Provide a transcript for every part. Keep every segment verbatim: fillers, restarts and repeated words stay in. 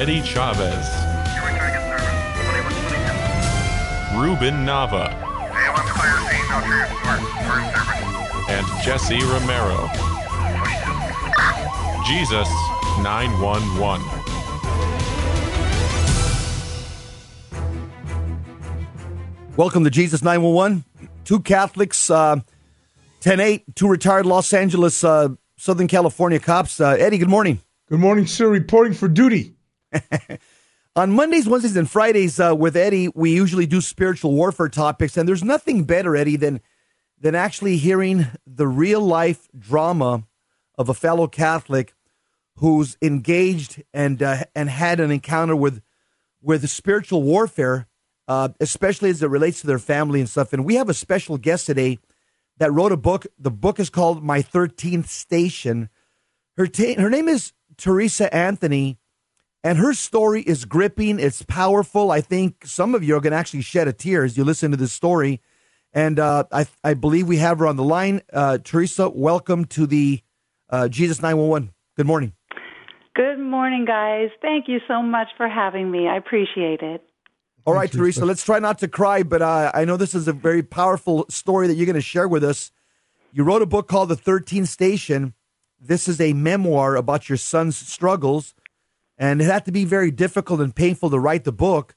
Eddie Chavez, Ruben Nava, and Jesse Romero. Jesus nine one one. Welcome to Jesus nine one one. Two Catholics, uh, ten eight, two retired Los Angeles, uh, Southern California cops. Uh, Eddie, good morning. Good morning, sir. Reporting for duty. On Mondays, Wednesdays, and Fridays uh, with Eddie, we usually do spiritual warfare topics, and there's nothing better, Eddie, than than actually hearing the real-life drama of a fellow Catholic who's engaged and uh, and had an encounter with with spiritual warfare, uh, especially as it relates to their family and stuff. And we have a special guest today that wrote a book. The book is called My thirteenth Station. Her ta- her name is Teresa Anthony, and her story is gripping. It's powerful. I think some of you are going to actually shed a tear as you listen to this story. And uh, I I believe we have her on the line. Uh, Teresa, welcome to the uh, Jesus nine one one. Good morning. Good morning, guys. Thank you so much for having me. I appreciate it. All right, Teresa, let's try not to cry, but uh, I know this is a very powerful story that you're going to share with us. You wrote a book called The thirteenth Station. This is a memoir about your son's struggles, and it had to be very difficult and painful to write the book.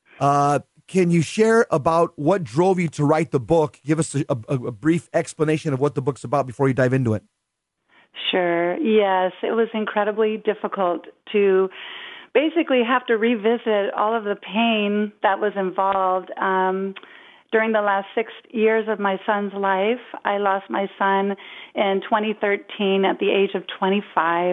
Uh, can you share about what drove you to write the book? Give us a, a, a brief explanation of what the book's about before you dive into it. Sure. Yes, it was incredibly difficult to basically have to revisit all of the pain that was involved. Um, during the last six years of my son's life, I lost my son in twenty thirteen at the age of twenty-five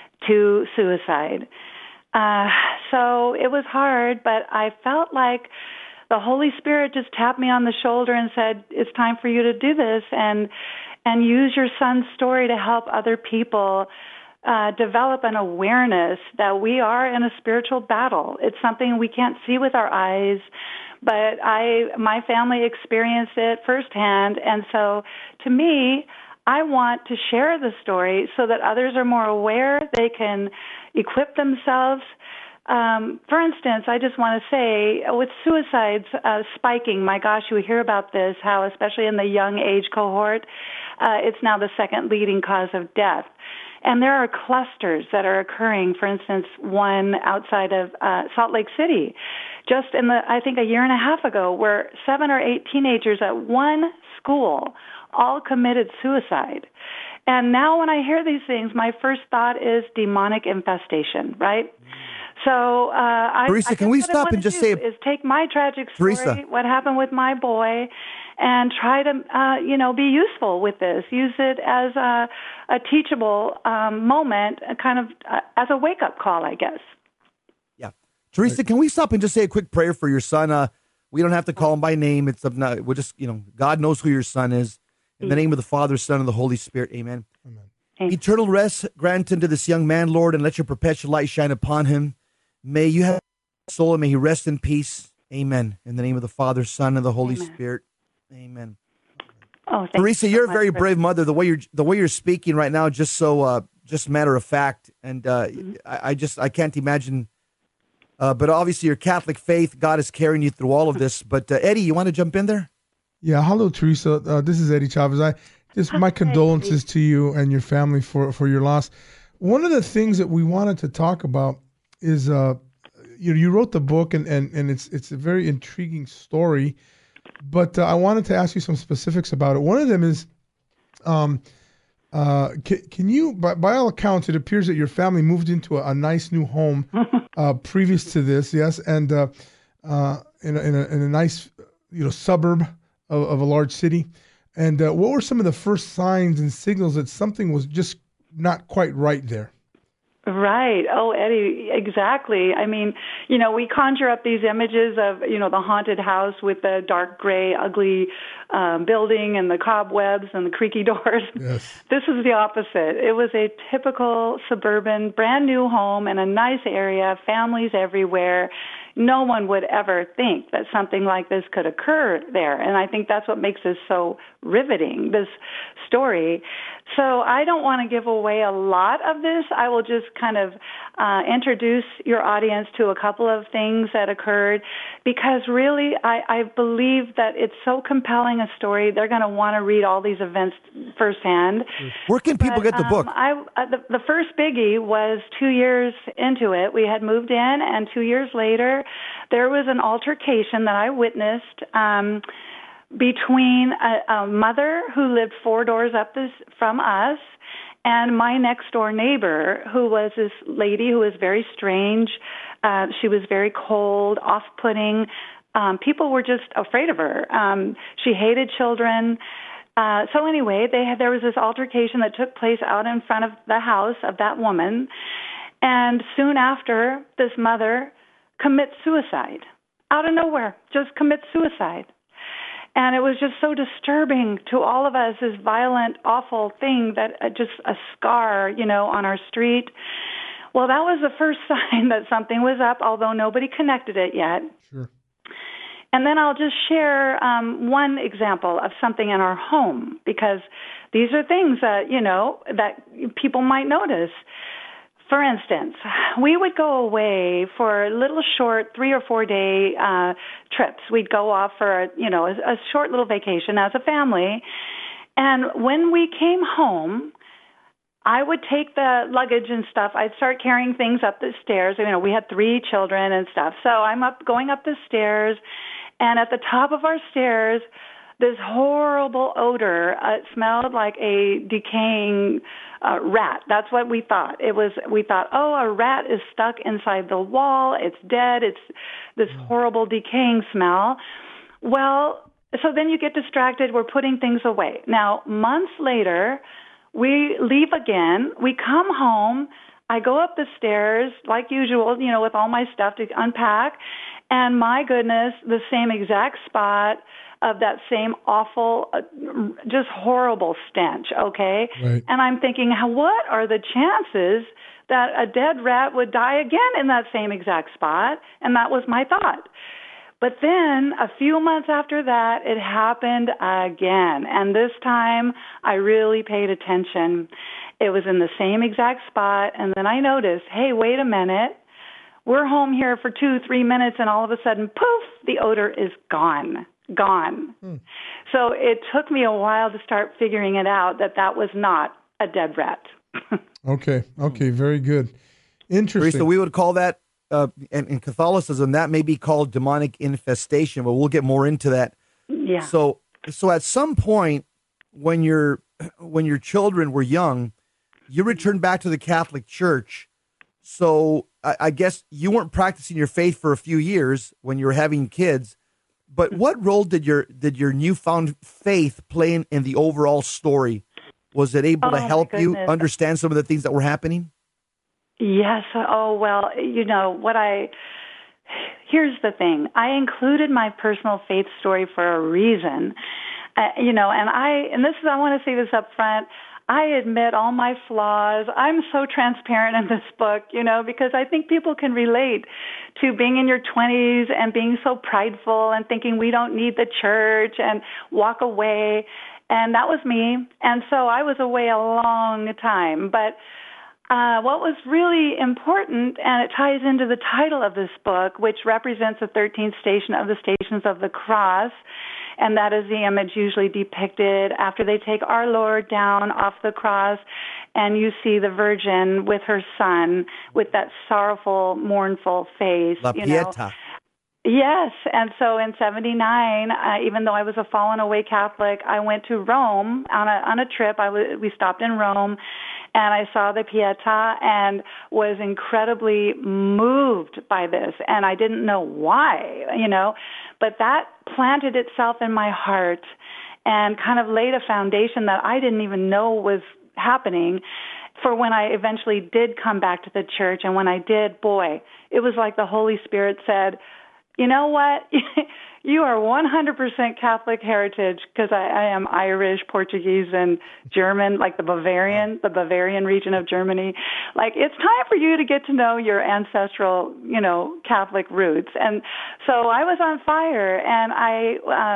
to suicide. Uh, so it was hard, but I felt like the Holy Spirit just tapped me on the shoulder and said, it's time for you to do this and and use your son's story to help other people uh, develop an awareness that we are in a spiritual battle. It's something we can't see with our eyes, but I, my family experienced it firsthand. And so to me, I want to share the story so that others are more aware, they can equip themselves. Um, for instance, I just want to say, with suicides uh, spiking, my gosh, you hear about this, how especially in the young age cohort, uh, it's now the second leading cause of death. And there are clusters that are occurring, for instance, one outside of uh, Salt Lake City, just in the, I think a year and a half ago, where seven or eight teenagers at one school all committed suicide. And now when I hear these things, my first thought is demonic infestation, right? So, uh, I, Teresa, I can we stop and just say, is take my tragic story, Teresa, what happened with my boy, and try to, uh, you know, be useful with this. Use it as a, a teachable um, moment, a kind of uh, as a wake-up call, I guess. Yeah, Teresa, can we stop and just say a quick prayer for your son? Uh, we don't have to call him by name. It's not, we'll just, you know, God knows who your son is. In the name of the Father, Son, and the Holy Spirit, amen. Amen. Amen. Eternal rest grant unto this young man, Lord, and let your perpetual light shine upon him. May you have soul, and may he rest in peace. Amen. In the name of the Father, Son, and the Holy Amen. Spirit. Amen. Oh, thank Teresa, you so you're a much very for- brave mother. The way you're the way you're speaking right now, just so uh, just matter of fact, and uh, mm-hmm. I, I just I can't imagine. Uh, but obviously, your Catholic faith, God is carrying you through all of this. But uh, Eddie, you want to jump in there? Yeah. Hello, Teresa. Uh, this is Eddie Chavez. I just my condolences to you and your family for for your loss. One of the things that we wanted to talk about is uh, you know, you wrote the book and, and, and it's it's a very intriguing story, but uh, I wanted to ask you some specifics about it. One of them is, um, uh, can, can you, by, by all accounts, it appears that your family moved into a, a nice new home uh, previous to this, yes, and uh, uh, in, a, in, a, in a nice, you know, suburb of, of a large city. And uh, what were some of the first signs and signals that something was just not quite right there? Right. Oh, Eddie, exactly. I mean, you know, we conjure up these images of, you know, the haunted house with the dark gray, ugly um, building and the cobwebs and the creaky doors. Yes. This is the opposite. It was a typical suburban, brand new home in a nice area, families everywhere. No one would ever think that something like this could occur there. And I think that's what makes this so riveting, this story. So I don't want to give away a lot of this. I will just kind of uh, introduce your audience to a couple of things that occurred, because really I, I believe that it's so compelling a story. They're going to want to read all these events firsthand. Where can people But, get the um, book? I, uh, the, the first biggie was two years into it. We had moved in, and two years later, there was an altercation that I witnessed um, between a, a mother who lived four doors up this, from us and my next door neighbor, who was this lady who was very strange. Uh, she was very cold, off-putting. Um, people were just afraid of her. Um, she hated children. Uh, so anyway, they had, there was this altercation that took place out in front of the house of that woman. And soon after, this mother commits suicide. Out of nowhere, just commits suicide. And it was just so disturbing to all of us, this violent, awful thing, that uh, just a scar, you know, on our street. Well, that was the first sign that something was up, although nobody connected it yet. Sure. And then I'll just share um, one example of something in our home, because these are things that, you know, that people might notice. For instance, we would go away for little short three or four day uh, trips. We'd go off for, you know, a, a short little vacation as a family. And when we came home, I would take the luggage and stuff. I'd start carrying things up the stairs. You know, we had three children and stuff. So I'm up, going up the stairs, and at the top of our stairs, this horrible odor. Uh, it smelled like a decaying uh, rat. That's what we thought. It was. We thought, oh, a rat is stuck inside the wall. It's dead. It's this horrible decaying smell. Well, so then you get distracted. We're putting things away. Now, months later, we leave again. We come home. I go up the stairs like usual, you know, with all my stuff to unpack. And my goodness, the same exact spot of that same awful, uh, just horrible stench, okay? Right. And I'm thinking, what are the chances that a dead rat would die again in that same exact spot? And that was my thought. But then a few months after that, it happened again. And this time I really paid attention. It was in the same exact spot. And then I noticed, hey, wait a minute. We're home here for two, three minutes, and all of a sudden, poof, the odor is gone, gone. Hmm. So it took me a while to start figuring it out that that was not a dead rat. Okay, okay, very good. Interesting. So we would call that, uh, in, in Catholicism, that may be called demonic infestation, but we'll get more into that. Yeah. So, so at some point, when your when your children were young, you returned back to the Catholic Church. So I, I guess you weren't practicing your faith for a few years when you were having kids, but what role did your did your newfound faith play in, in the overall story? Was it able Oh, to help my you goodness. understand some of the things that were happening? Yes. Oh, well, you know, what I, here's the thing. I included my personal faith story for a reason, uh, you know, and I, and this is, I want to say this up front. I admit all my flaws. I'm so transparent in this book, you know, because I think people can relate to being in your twenties and being so prideful and thinking we don't need the church and walk away. And that was me. And so I was away a long time. But uh, what was really important, and it ties into the title of this book, which represents the thirteenth station of the Stations of the Cross, and that is the image usually depicted after they take our Lord down off the cross, and you see the Virgin with her son with that sorrowful, mournful face. La you Pieta. know. Yes, and so in seventy-nine, uh, even though I was a fallen away Catholic, I went to Rome on a on a trip. I w- we stopped in Rome, and I saw the Pietà and was incredibly moved by this, and I didn't know why, you know, but that planted itself in my heart and kind of laid a foundation that I didn't even know was happening for when I eventually did come back to the church. And when I did, boy, it was like the Holy Spirit said, you know what? You are one hundred percent Catholic heritage, because I, I am Irish, Portuguese, and German, like the Bavarian, the Bavarian region of Germany. Like, it's time for you to get to know your ancestral, you know, Catholic roots. And so I was on fire, and I um,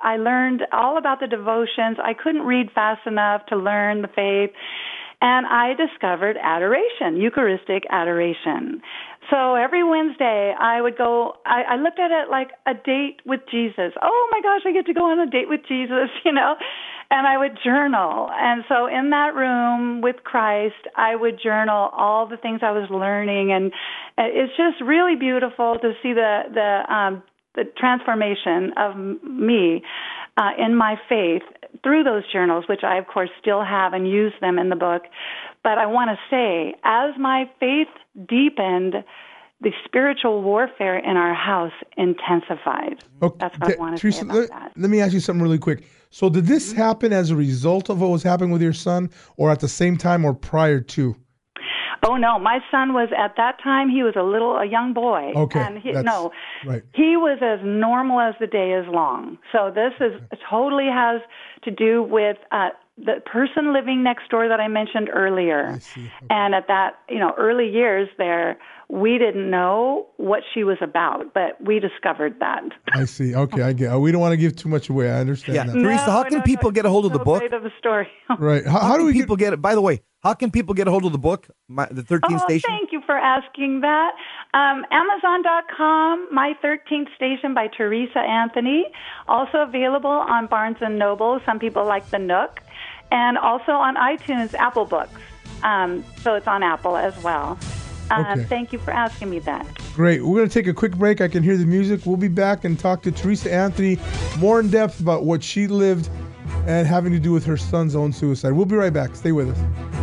I learned all about the devotions. I couldn't read fast enough to learn the faith. And I discovered adoration, Eucharistic adoration. So every Wednesday I would go, I, I looked at it like a date with Jesus. Oh my gosh, I get to go on a date with Jesus, you know, and I would journal. And so in that room with Christ, I would journal all the things I was learning. And it's just really beautiful to see the, the, um, the transformation of me uh, in my faith through those journals, which I, of course, still have and use them in the book. But I want to say, as my faith deepened, the spiritual warfare in our house intensified. Okay. That's what I want to Teresa, say about let, that. let me ask you something really quick. So did this happen as a result of what was happening with your son, or at the same time, or prior to? Oh, no. My son was, at that time, he was a little, a young boy. Okay. And he, that's, no, right. he was as normal as the day is long. So this is totally has to do with uh, the person living next door that I mentioned earlier. I see. Okay. And at that, you know, early years there, we didn't know what she was about, but we discovered that. I see. Okay, I get. We don't want to give too much away. I understand Yeah, that. Teresa, how No, can no, people no, get a hold of so the book? great of a story. Right. How, How, how do can we people get? get it? By the way, how can people get a hold of the book, my, the thirteenth Oh, Station? thank you for asking that. Um, Amazon dot com, My thirteenth Station by Teresa Anthony. Also available on Barnes and Noble. Some people like the Nook. And also on iTunes, Apple Books. Um, so it's on Apple as well. Um, Okay. Thank you for asking me that. Great. We're going to take a quick break. I can hear the music. We'll be back and talk to Teresa Anthony more in depth about what she lived and having to do with her son's own suicide. We'll be right back. Stay with us.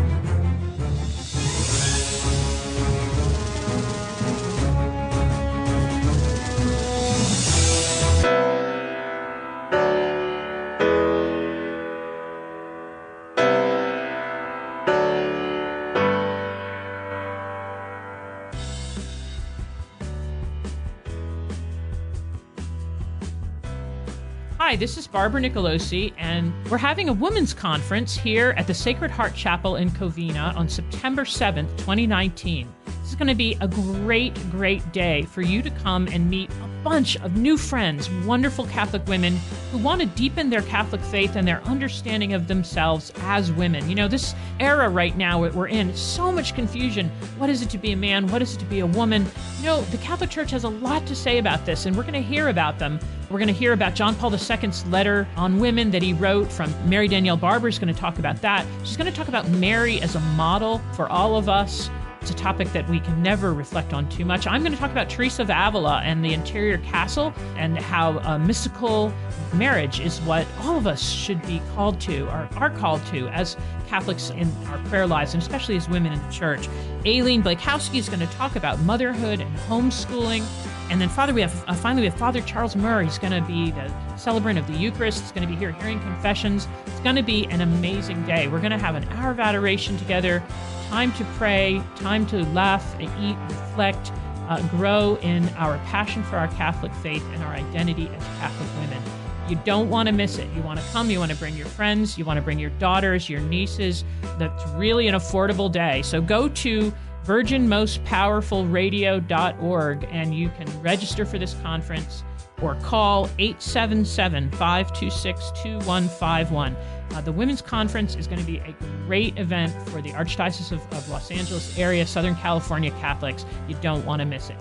Hi, this is Barbara Nicolosi, and we're having a women's conference here at the Sacred Heart Chapel in Covina on September seventh, twenty nineteen. This is going to be a great, great day for you to come and meet a bunch of new friends, wonderful Catholic women who want to deepen their Catholic faith and their understanding of themselves as women. You know, this era right now that we're in, so much confusion. What is it to be a man? What is it to be a woman? You know, the Catholic Church has a lot to say about this, and we're going to hear about them. We're going to hear about John Paul the Second's letter on women that he wrote from Mary Danielle Barber is going to talk about that. She's going to talk about Mary as a model for all of us. It's a topic that we can never reflect on too much. I'm going to talk about Teresa of Avila and the interior castle and how a mystical marriage is what all of us should be called to, or are called to as Catholics in our prayer lives, and especially as women in the church. Aileen Blakowski is going to talk about motherhood and homeschooling. And then Father, we have uh, finally we have Father Charles Murray. He's going to be the celebrant of the Eucharist. He's going to be here hearing confessions. It's going to be an amazing day. We're going to have an hour of adoration together, time to pray, time to laugh and eat, reflect, uh, grow in our passion for our Catholic faith and our identity as Catholic women. You don't want to miss it. You want to come, you want to bring your friends, you want to bring your daughters, your nieces. That's really an affordable day. So go to virgin most powerful radio dot org and you can register for this conference or call eight seven seven, five two six, two one five one. Uh, the Women's Conference is going to be a great event for the Archdiocese of, of Los Angeles area, Southern California Catholics. You don't want to miss it.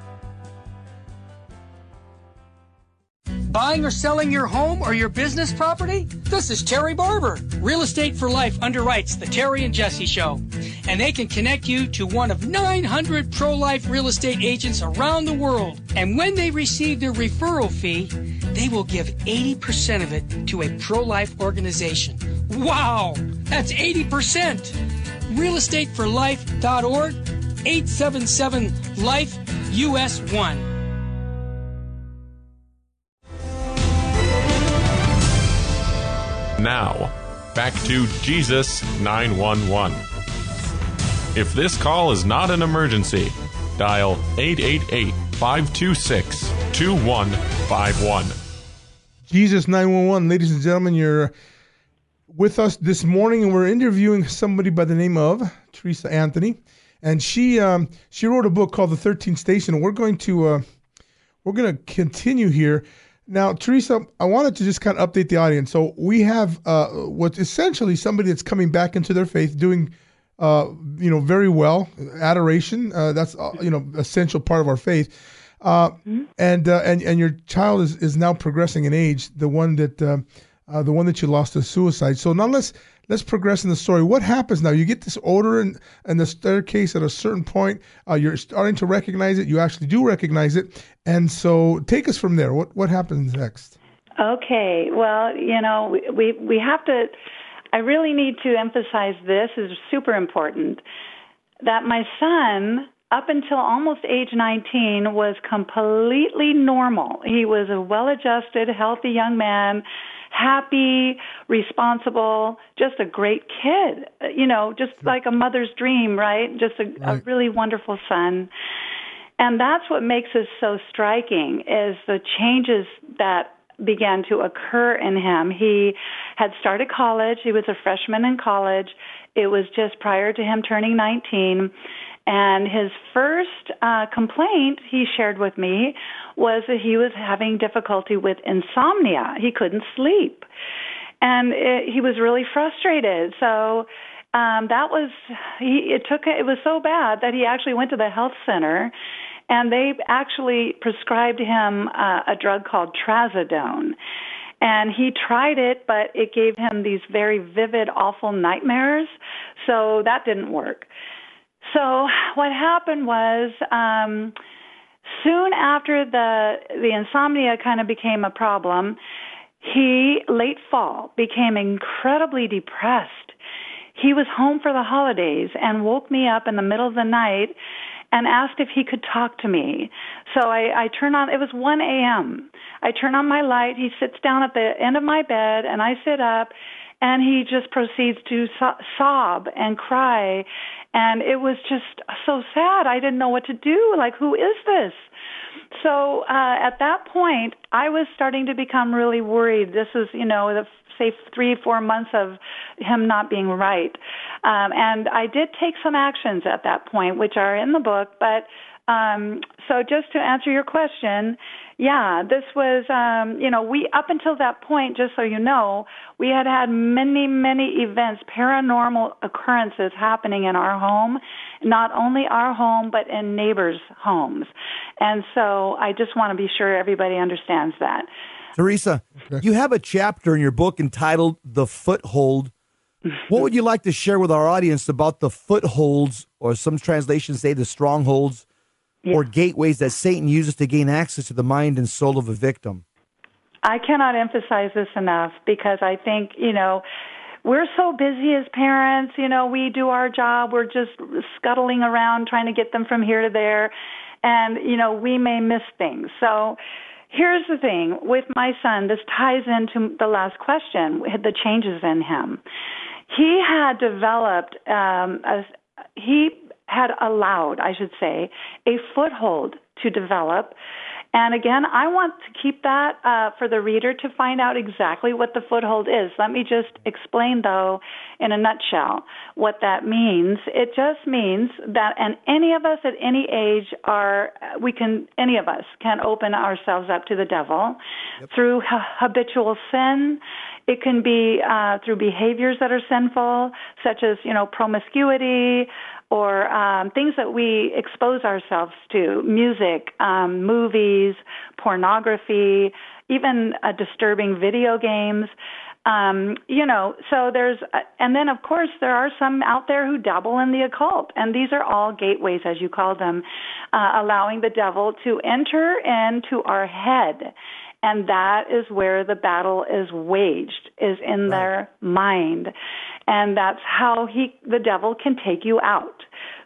Buying or selling your home or your business property? This is Terry Barber. Real Estate for Life underwrites the Terry and Jesse Show. And they can connect you to one of nine hundred pro-life real estate agents around the world. And when they receive their referral fee, they will give eighty percent of it to a pro-life organization. Wow! That's eighty percent! real estate for life dot org, eight seven seven, life, U S one. Now, back to Jesus nine one one. If this call is not an emergency, dial eight eight eight, five two six, two one five one. Jesus nine one one, ladies and gentlemen, you're with us this morning, and we're interviewing somebody by the name of Teresa Anthony, and she um, she wrote a book called The thirteenth Station. And we're going to uh, we're going to continue here. Now, Teresa, I wanted to just kind of update the audience. So we have uh, what's essentially somebody that's coming back into their faith, doing, uh, you know, very well. Adoration, uh, that's uh, you know, essential part of our faith. Uh, mm-hmm. And uh, and and your child is, is now progressing in age. The one that uh, uh, the one that you lost to suicide. So now let's let's progress in the story. What happens now? You get this odor and and the staircase at a certain point. Uh, you're starting to recognize it. You actually do recognize it. And so take us from there. What what happens next? Okay. Well, you know, we we have to, I really need to emphasize this is super important, that my son, up until almost age nineteen, was completely normal. He was a well-adjusted, healthy young man, happy, responsible, just a great kid, you know, just like a mother's dream, right? Just a, right. a really wonderful son. And that's what makes this so striking is the changes that began to occur in him. He had started college. He was a freshman in college. It was just prior to him turning nineteen. And his first uh, complaint he shared with me was that he was having difficulty with insomnia. He couldn't sleep. And it, he was really frustrated. So um, that was, he, it took, it was so bad that he actually went to the health center, and they actually prescribed him uh, a drug called trazodone. And he tried it, but it gave him these very vivid, awful nightmares. So that didn't work. So what happened was um, soon after the the insomnia kind of became a problem, he, late fall, became incredibly depressed. He was home for the holidays and woke me up in the middle of the night and asked if he could talk to me. So I, I turn on, it was one a.m. I turn on my light. He sits down at the end of my bed, and I sit up, and he just proceeds to so- sob and cry. And it was just so sad. I didn't know what to do. Like, who is this? So uh, at that point, I was starting to become really worried. This was, you know, the say three, four months of him not being right. Um, and I did take some actions at that point, which are in the book. But um, so just to answer your question, yeah, this was, um, you know, we, up until that point, just so you know, we had had many, many events, paranormal occurrences happening in our home, not only our home, but in neighbors' homes. And so I just want to be sure everybody understands that. Teresa, okay. You have a chapter in your book entitled The Foothold. What would you like to share with our audience about the footholds, or some translations say the strongholds, yeah. or gateways that Satan uses to gain access to the mind and soul of a victim? I cannot emphasize this enough, because I think, you know, we're so busy as parents. You know, we do our job. We're just scuttling around trying to get them from here to there. And, you know, we may miss things. So here's the thing. With my son, this ties into the last question, the changes in him. He had developed, um, a, he had allowed, I should say, a foothold to develop. And again, I want to keep that uh, for the reader to find out exactly what the foothold is. Let me just explain, though, in a nutshell, what that means. It just means that, and any of us at any age are, we can, any of us can open ourselves up to the devil yep. through ha- habitual sin. It can be uh, through behaviors that are sinful, such as, you know, promiscuity, or um, things that we expose ourselves to, music, um, movies, pornography, even uh, disturbing video games. Um, you know, so there's, uh, and then of course there are some out there who dabble in the occult, and these are all gateways, as you call them, uh, allowing the devil to enter into our head. And that is where the battle is waged, is in right. their mind. And that's how he, the devil can take you out.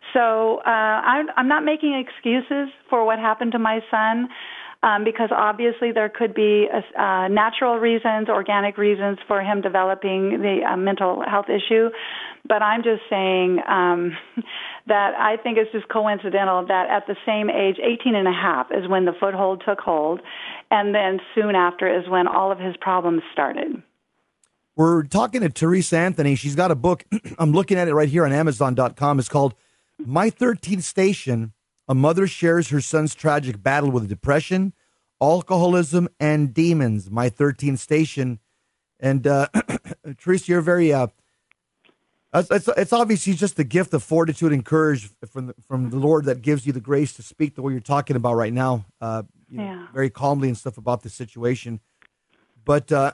So uh, I'm, I'm not making excuses for what happened to my son, um, because obviously there could be a, uh, natural reasons, organic reasons for him developing the uh, mental health issue. But I'm just saying um, that I think it's just coincidental that at the same age, eighteen and a half, is when the foothold took hold. And then soon after is when all of his problems started. We're talking to Teresa Anthony. She's got a book. I'm looking at it right here on Amazon dot com. It's called My thirteenth Station. A mother shares her son's tragic battle with depression, Alcoholism and Demons, my thirteenth station. And uh, Teresa, you're very, uh, it's, it's obviously just the gift of fortitude and courage from the, from the Lord that gives you the grace to speak the way you're talking about right now, uh, you know, Yeah. very calmly and stuff about the situation. But uh,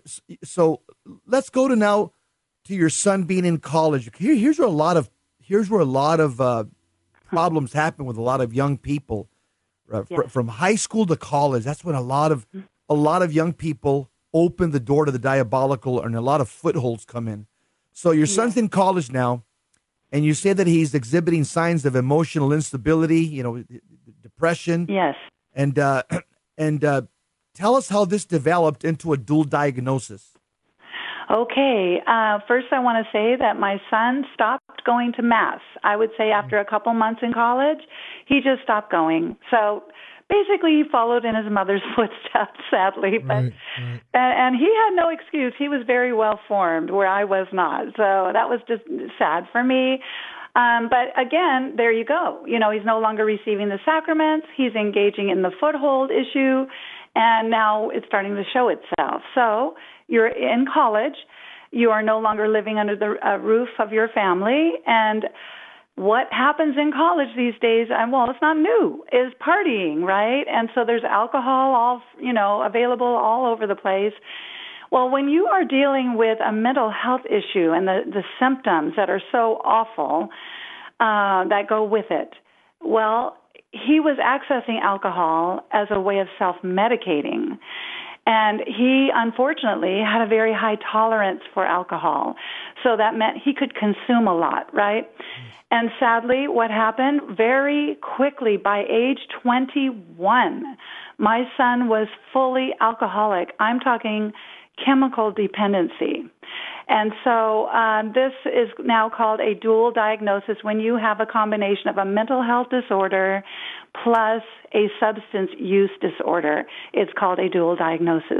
so let's go to now to your son being in college. Here, here's where a lot of here's where a lot of uh, problems happen with a lot of young people, uh, fr- Yes. from high school to college. That's when a lot of a lot of young people open the door to the diabolical, and a lot of footholds come in. So your son's in college now, and you say that he's exhibiting signs of emotional instability, you know, depression, Yes. and uh, and uh, tell us how this developed into a dual diagnosis. Okay. Uh, first, I want to say that my son stopped going to Mass. I would say after a couple months in college, he just stopped going. So basically, he followed in his mother's footsteps, sadly. But Right, right. And, and he had no excuse. He was very well formed, where I was not. So that was just sad for me. Um, but again, there you go. You know, he's no longer receiving the sacraments. He's engaging in the foothold issue, and now it's starting to show itself. So you're in college. You are no longer living under the uh, roof of your family, and what happens in college these days, and well, it's not new, is partying, right? And so there's alcohol all, you know, available all over the place. Well, when you are dealing with a mental health issue and the, the symptoms that are so awful uh, that go with it, well, he was accessing alcohol as a way of self-medicating. And he, unfortunately, had a very high tolerance for alcohol. So that meant he could consume a lot, right? And sadly, what happened? Very quickly, by age twenty-one, my son was fully alcoholic. I'm talking chemical dependency. And so uh, this is now called a dual diagnosis when you have a combination of a mental health disorder plus a substance use disorder. It's called a dual diagnosis.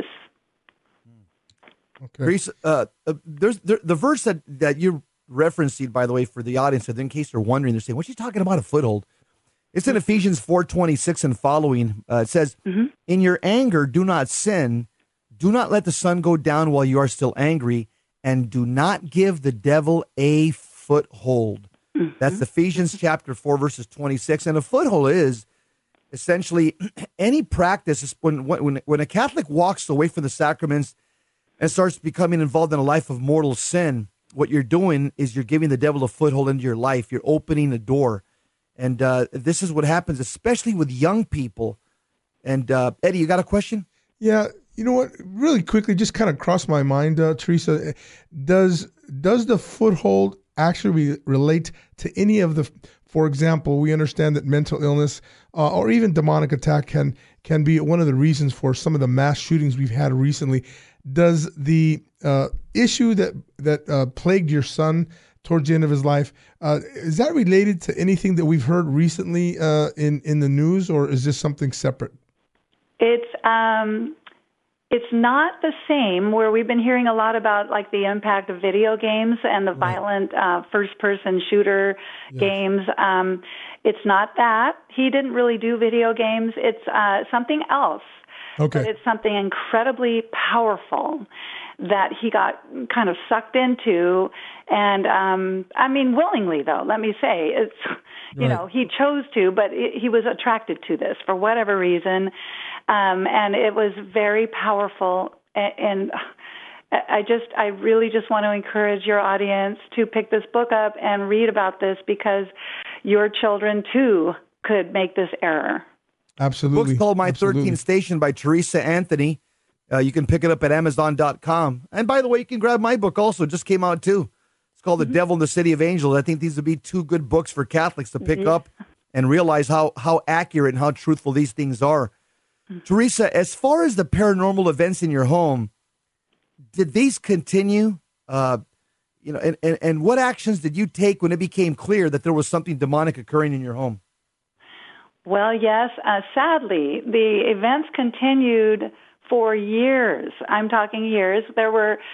Okay. Teresa, uh, uh, there's there, the verse that, that you referenced, by the way, for the audience, in case they're wondering, they're saying, what's she talking about, a foothold? It's in Ephesians four twenty-six and following. Uh, it says, Mm-hmm. in your anger, do not sin. Do not let the sun go down while you are still angry, and do not give the devil a foothold. Mm-hmm. That's Ephesians chapter four, verses twenty-six. And a foothold is essentially any practice. When, when, when a Catholic walks away from the sacraments and starts becoming involved in a life of mortal sin, what you're doing is you're giving the devil a foothold into your life. You're opening the door. And uh, this is what happens, especially with young people. And uh, Eddie, you got a question? Yeah, you know what? Really quickly, just kind of crossed my mind, uh, Teresa. Does does the foothold actually re- relate to any of the? For example, we understand that mental illness uh, or even demonic attack can can be one of the reasons for some of the mass shootings we've had recently. Does the uh, issue that that uh, plagued your son towards the end of his life, uh, is that related to anything that we've heard recently uh, in in the news, or is this something separate? It's um, it's not the same. Where we've been hearing a lot about like the impact of video games and the Right. violent uh, first-person shooter Yes. games. Um, it's not that. He didn't really do video games. It's uh, something else. Okay. But it's something incredibly powerful that he got kind of sucked into, and um, I mean willingly though. Let me say, it's you Right. know he chose to, but it, he was attracted to this for whatever reason, um, and it was very powerful. And, and I just, I really just want to encourage your audience to pick this book up and read about this, because your children too could make this error. Absolutely. Book's called My Absolutely. thirteenth Station by Teresa Anthony. Uh, you can pick it up at amazon dot com. And by the way, you can grab my book also. It just came out too. It's called The Devil in the City of Angels. I think these would be two good books for Catholics to pick up and realize how, how accurate and how truthful these things are. Teresa, as far as the paranormal events in your home, did these continue? Uh, you know, and, and, and what actions did you take when it became clear that there was something demonic occurring in your home? Well, yes. Uh, sadly, the events continued for years. I'm talking years. There were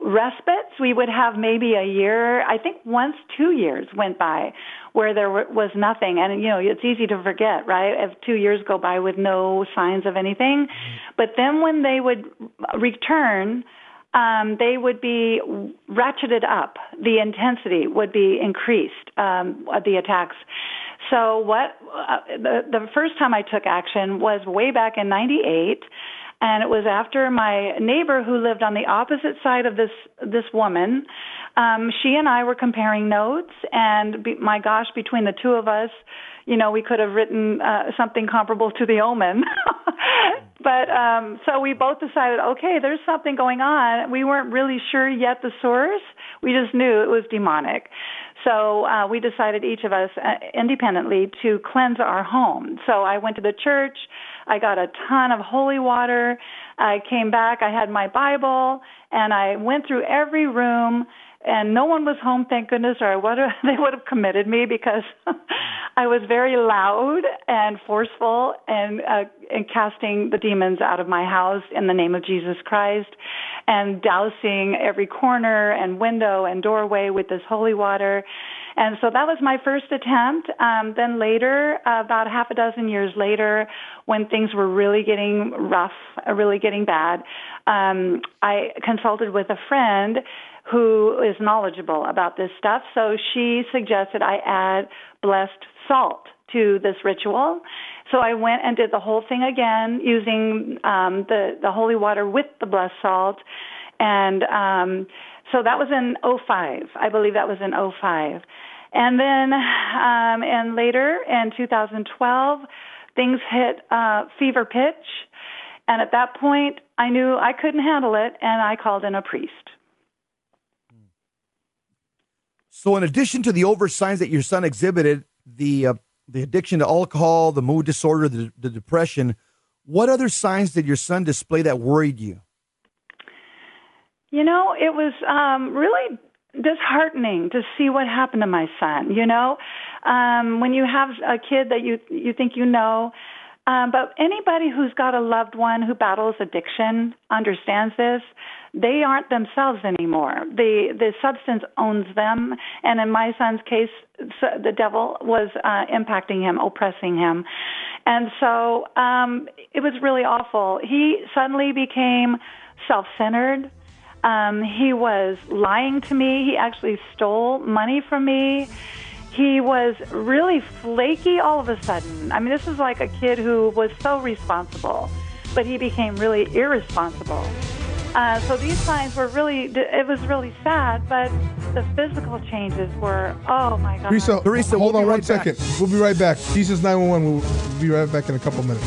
respites. We would have maybe a year, I think once two years went by where there was nothing. And, you know, it's easy to forget, right, if two years go by with no signs of anything. But then when they would return, um, they would be ratcheted up. The intensity would be increased, um, the attacks. So what uh, the, the first time I took action was way back in ninety-eight. And it was after my neighbor who lived on the opposite side of this this woman. Um, she and I were comparing notes, and be, my gosh, between the two of us, you know, we could have written uh, something comparable to The Omen. But um, so we both decided, okay, there's something going on. We weren't really sure yet the source. We just knew it was demonic. So uh, we decided each of us uh, independently to cleanse our home. So I went to the church. I got a ton of holy water. I came back. I had my Bible, and I went through every room, and no one was home, thank goodness, or I would have, they would have committed me because I was very loud and forceful and uh, in casting the demons out of my house in the name of Jesus Christ, and dousing every corner and window and doorway with this holy water. And so that was my first attempt. Um, then later, uh, about half a dozen years later, when things were really getting rough, uh, really getting bad, um, I consulted with a friend who is knowledgeable about this stuff. So she suggested I add blessed salt to this ritual. So I went and did the whole thing again using um, the, the holy water with the blessed salt. And um, so that was in oh five. I believe that was in oh five. And then um, and later in two thousand twelve, things hit uh, fever pitch. And at that point, I knew I couldn't handle it, and I called in a priest. So in addition to the overt signs that your son exhibited, the uh, the addiction to alcohol, the mood disorder, the, the depression, what other signs did your son display that worried you? You know, it was um, really disheartening to see what happened to my son. You know, um, when you have a kid that you you think you know, um, but anybody who's got a loved one who battles addiction understands this. They aren't themselves anymore. The the substance owns them, and in my son's case, the devil was uh, impacting him, oppressing him, and so um, it was really awful. He suddenly became self-centered. Um, he was lying to me. He actually stole money from me. He was really flaky all of a sudden. I mean, this is like a kid who was so responsible, but he became really irresponsible. Uh, so these signs were really, it was really sad, but the physical changes were, oh my God. Teresa, Teresa, hold we'll on right one back. second. We'll be right back. Jesus nine one one, we'll be right back in a couple minutes.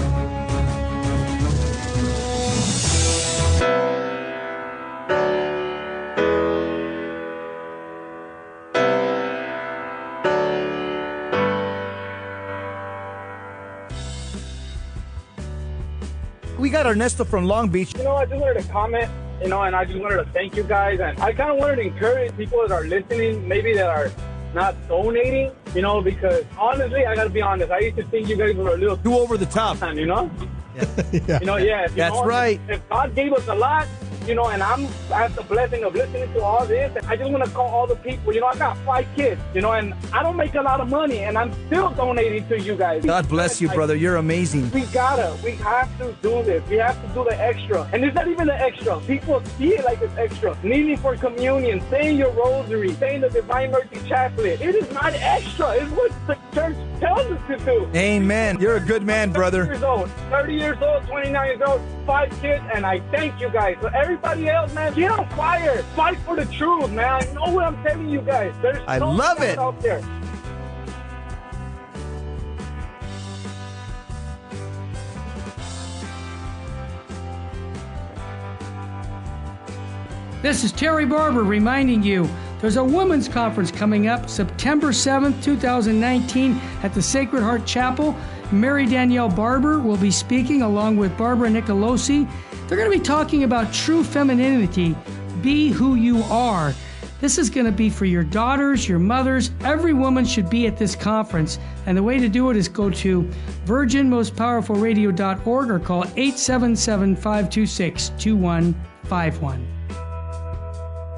We got Ernesto from Long Beach. You know, I just wanted to comment, you know, and I just wanted to thank you guys. And I kind of wanted to encourage people that are listening, maybe that are not donating, you know, because honestly, I got to be honest. I used to think you guys were a little Too over the top. you know? Yeah. You know, yeah. You That's know, right. If God gave us a lot, you know, and I'm, I have the blessing of listening to all this, and I just want to call all the people, you know, I got five kids, you know, and I don't make a lot of money, and I'm still donating to you guys. God bless you, brother. You're amazing. We gotta, we have to do this. We have to do the extra. And it's not even the extra. People see it like it's extra. Kneeling for communion, saying your rosary, saying the Divine Mercy Chaplet. It is not extra. It's what the church tells us to do. Amen. You're a good man, brother. thirty years old, thirty years old, twenty-nine years old, five kids, and I thank you guys. So everybody else, man, get on fire. Fight for the truth, man. I know what I'm telling you guys. There's I so love much it. out there. This is Terry Barber reminding you there's a women's conference coming up September seventh, twenty nineteen at the Sacred Heart Chapel. Mary Danielle Barber will be speaking along with Barbara Nicolosi. They're going to be talking about true femininity. Be who you are. This is going to be for your daughters, your mothers. Every woman should be at this conference. And the way to do it is go to virgin most powerful radio dot org or call eight seven seven, five two six, two one five one.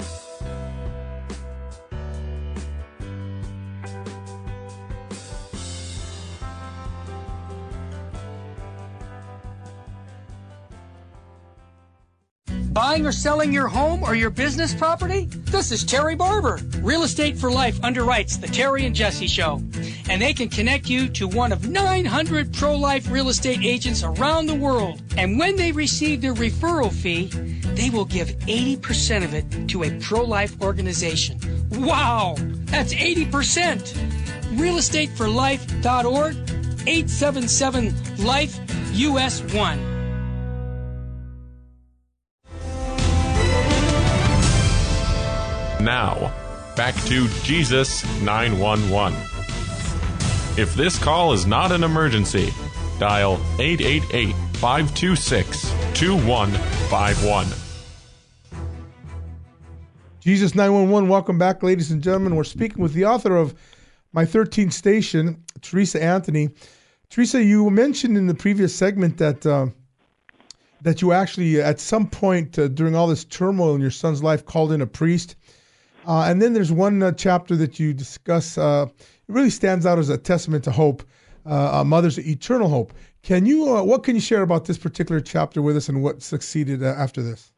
Buying or selling your home or your business property? This is Terry Barber. Real Estate for Life underwrites the Terry and Jesse Show. And they can connect you to one of nine hundred pro-life real estate agents around the world. And when they receive their referral fee, they will give eighty percent of it to a pro-life organization. Wow! That's eighty percent! real estate for life dot org, eight seven seven life U S one. Now, back to Jesus nine one one. If this call is not an emergency, dial eight eight eight, five two six, two one five one. Jesus nine one one, welcome back, ladies and gentlemen. We're speaking with the author of My thirteenth Station, Teresa Anthony. Teresa, you mentioned in the previous segment that uh, that you actually, at some point uh, during all this turmoil in your son's life, called in a priest. Uh, and then there's one uh, chapter that you discuss. Uh, it really stands out as a testament to hope, uh, a mother's eternal hope. Can you? Uh, what can you share about this particular chapter with us, and what succeeded uh, after this?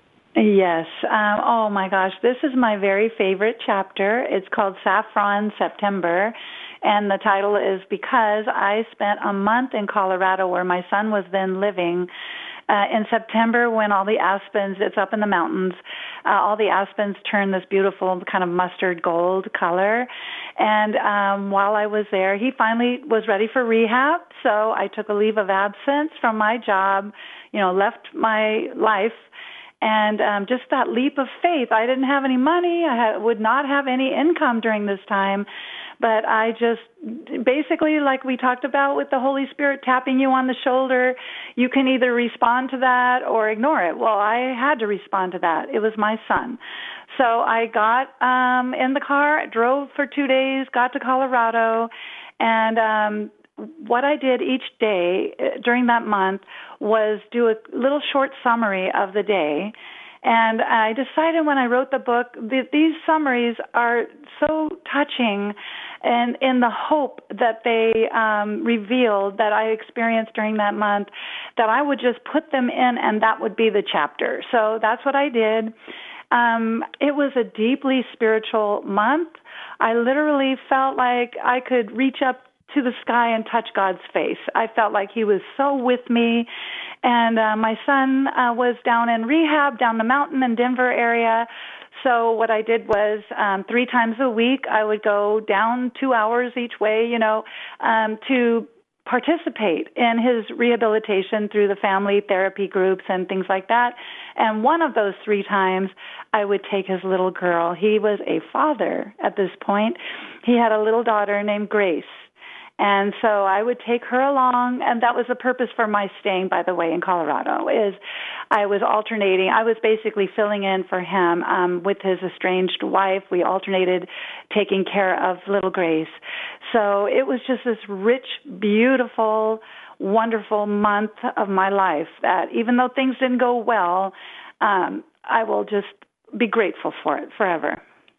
Yes. Um, oh my gosh, this is my very favorite chapter. It's called Saffron September, and the title is Because I Spent a Month in Colorado, where my son was then living. Uh, in September, when all the aspens, it's up in the mountains, uh, all the aspens turn this beautiful kind of mustard gold color. And um, while I was there, he finally was ready for rehab. So I took a leave of absence from my job, you know, left my life. And um, just that leap of faith. I didn't have any money. I had, would not have any income during this time. But I just, basically, like we talked about with the Holy Spirit tapping you on the shoulder, you can either respond to that or ignore it. Well, I had to respond to that. It was my son. So I got um, in the car, drove for two days, got to Colorado, and um, what I did each day during that month was do a little short summary of the day. And I decided when I wrote the book, that these summaries are so touching and in the hope that they um, revealed that I experienced during that month, that I would just put them in and that would be the chapter. So that's what I did. Um, it was a deeply spiritual month. I literally felt like I could reach up to the sky and touch God's face. I felt like he was so with me. And uh, my son uh, was down in rehab, down the mountain in Denver area. So what I did was um, three times a week, I would go down two hours each way, you know, um, to participate in his rehabilitation through the family therapy groups and things like that. And one of those three times, I would take his little girl. He was a father at this point. He had a little daughter named Grace. And so I would take her along, and that was the purpose for my staying, by the way, in Colorado, is I was alternating. I was basically filling in for him um, with his estranged wife. We alternated taking care of little Grace. So it was just this rich, beautiful, wonderful month of my life that even though things didn't go well, um, I will just be grateful for it forever.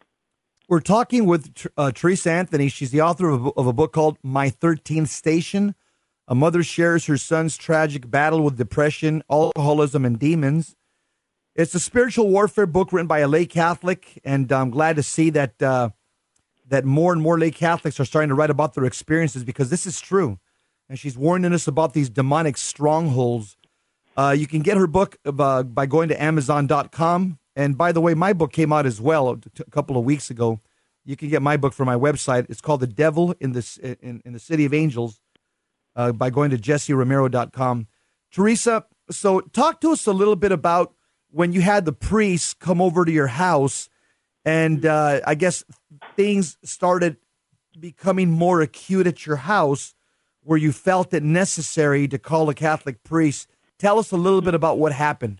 We're talking with uh, Teresa Anthony. She's the author of a, of a book called My thirteenth Station. A mother shares her son's tragic battle with depression, alcoholism, and demons. It's a spiritual warfare book written by a lay Catholic, and I'm glad to see that uh, that more and more lay Catholics are starting to write about their experiences, because this is true. And she's warning us about these demonic strongholds. Uh, you can get her book uh, by going to amazon dot com. And by the way, my book came out as well a couple of weeks ago. You can get my book from my website. It's called The Devil in the, in, in the City of Angels uh, by going to jesse romero dot com. Teresa, so talk to us a little bit about when you had the priests come over to your house, and uh, I guess things started becoming more acute at your house where you felt it necessary to call a Catholic priest. Tell us a little bit about what happened.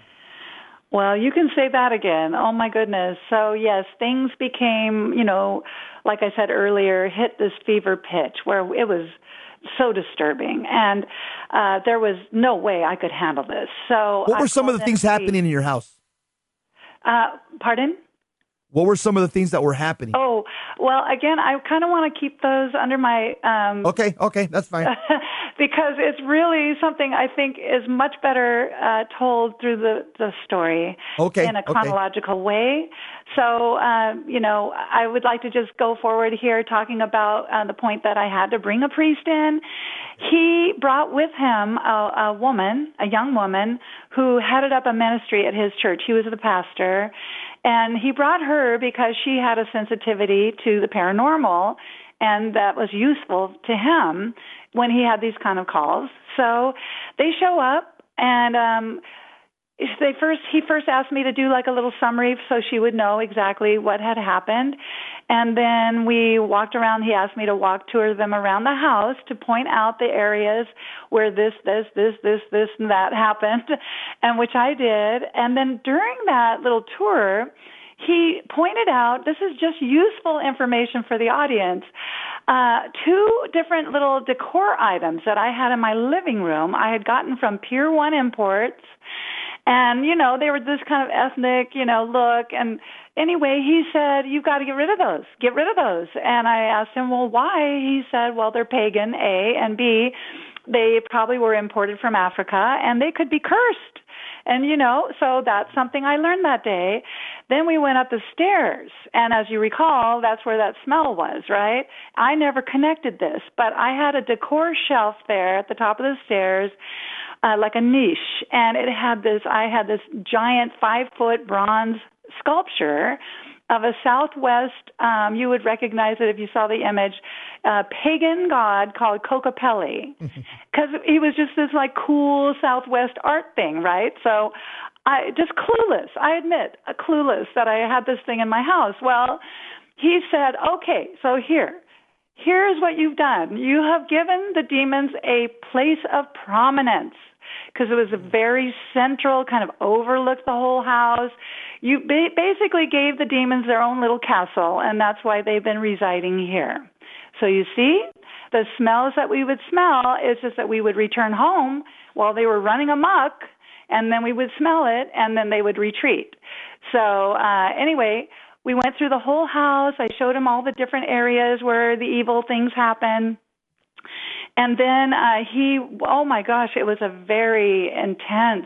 Well, you can say that again. Oh, my goodness. So, yes, things became, you know, like I said earlier, hit this fever pitch where it was so disturbing. And uh, there was no way I could handle this. So, what were I some of the things in happening in your house? Uh, pardon? What were some of the things that were happening? Oh, well, again, I kind of want to keep those under my... Um, okay, okay, that's fine. Because it's really something I think is much better uh, told through the, the story okay, in a chronological okay. way. So, uh, you know, I would like to just go forward here talking about uh, the point that I had to bring a priest in. He brought with him a, a woman, a young woman, who headed up a ministry at his church. He was the pastor. And he brought her because she had a sensitivity to the paranormal, and that was useful to him when he had these kind of calls. So they show up, and um, they first he first asked me to do like a little summary so she would know exactly what had happened. And then we walked around. He asked me to walk tour them around the house to point out the areas where this, this, this, this, this, and that happened, and which I did. And then during that little tour, he pointed out, this is just useful information for the audience, uh, two different little decor items that I had in my living room I had gotten from Pier one Imports. And, you know, they were this kind of ethnic, you know, look. And anyway, he said, you've got to get rid of those. Get rid of those. And I asked him, well, why? He said, well, they're pagan, A, and B, they probably were imported from Africa, and they could be cursed. And, you know, so that's something I learned that day. Then we went up the stairs, and as you recall, that's where that smell was, right? I never connected this, but I had a decor shelf there at the top of the stairs, uh, like a niche, and it had this, I had this giant five-foot bronze sculpture of a Southwest, um, you would recognize it if you saw the image, uh, pagan god called Kokopelli, because he was just this like cool Southwest art thing, right? So I just clueless, I admit, uh, clueless that I had this thing in my house. Well, he said, okay, so here, here's what you've done. You have given the demons a place of prominence, because it was a very central, kind of overlooked the whole house. You ba- basically gave the demons their own little castle, and that's why they've been residing here. So you see, the smells that we would smell is just that we would return home while they were running amok, and then we would smell it, and then they would retreat. So uh, anyway, we went through the whole house. I showed him all the different areas where the evil things happen. And then uh, he, oh my gosh, it was a very intense,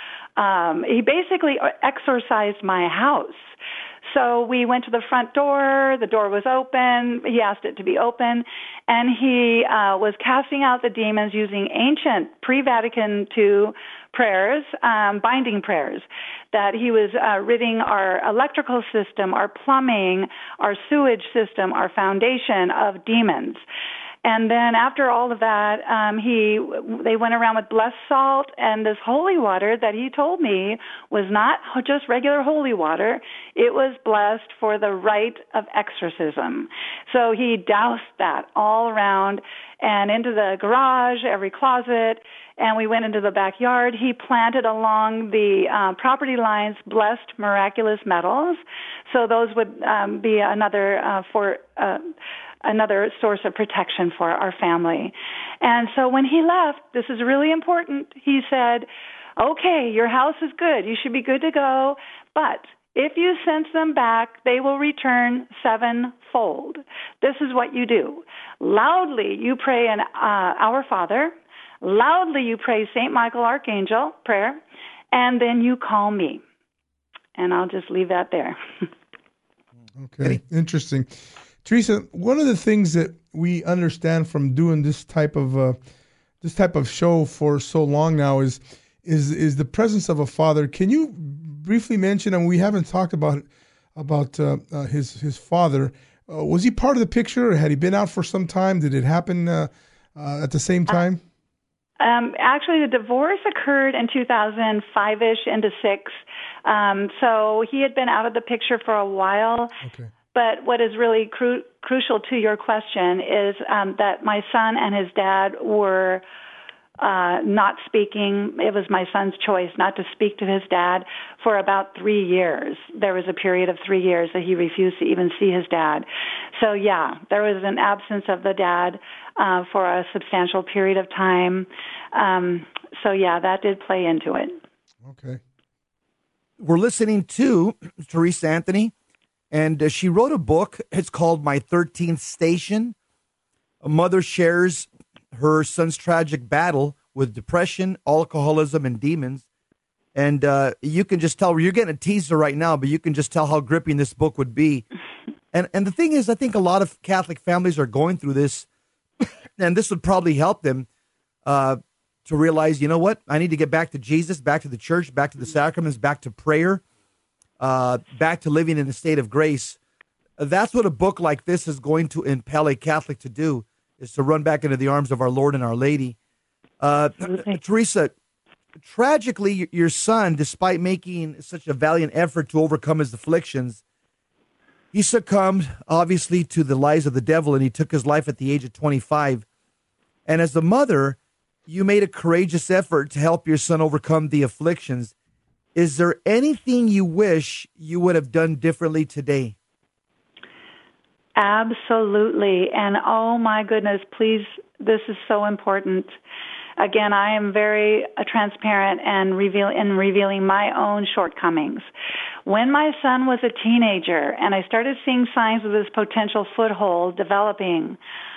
um, he basically exorcised my house. So we went to the front door, the door was open, he asked it to be open, and he uh, was casting out the demons using ancient pre-Vatican two prayers, um, binding prayers, that he was uh, ridding our electrical system, our plumbing, our sewage system, our foundation of demons. And then after all of that, um, he they went around with blessed salt and this holy water that he told me was not just regular holy water. It was blessed for the rite of exorcism. So he doused that all around and into the garage, every closet, and we went into the backyard. He planted along the uh, property lines blessed miraculous metals. So those would um, be another uh, for... Uh, another source of protection for our family. And so when he left, this is really important, he said, okay, your house is good. You should be good to go. But if you send them back, they will return sevenfold. This is what you do. Loudly, you pray an uh, Our Father. Loudly, you pray Saint Michael Archangel prayer. And then you call me. And I'll just leave that there. Okay, interesting. Teresa, one of the things that we understand from doing this type of uh, this type of show for so long now is is is the presence of a father. Can you briefly mention? And we haven't talked about about uh, uh, his his father. Uh, was he part of the picture, or had he been out for some time? Did it happen uh, uh, at the same time? Um, actually, the divorce occurred in two thousand five-ish into six. Um, so he had been out of the picture for a while. Okay. But what is really cru- crucial to your question is um, that my son and his dad were uh, not speaking. It was my son's choice not to speak to his dad for about three years. There was a period of three years that he refused to even see his dad. So, yeah, there was an absence of the dad uh, for a substantial period of time. Um, so, yeah, that did play into it. Okay. We're listening to Teresa Anthony And uh, she wrote a book. It's called My thirteenth Station. A mother shares her son's tragic battle with depression, alcoholism, and demons. And uh, you can just tell, you're getting a teaser right now, but you can just tell how gripping this book would be. And and the thing is, I think a lot of Catholic families are going through this, and this would probably help them uh, to realize, you know what, I need to get back to Jesus, back to the church, back to the sacraments, back to prayer, uh, back to living in a state of grace. That's what a book like this is going to impel a Catholic to do, is to run back into the arms of our Lord and Our Lady. Uh, Teresa, tragically, your son, despite making such a valiant effort to overcome his afflictions, he succumbed, obviously, to the lies of the devil, and he took his life at the age of twenty-five. And as a mother, you made a courageous effort to help your son overcome the afflictions. Is there anything you wish you would have done differently today? Absolutely. And oh my goodness, please, this is so important. Again, I am very uh, transparent and reveal in revealing my own shortcomings. When my son was a teenager and I started seeing signs of this potential foothold developing,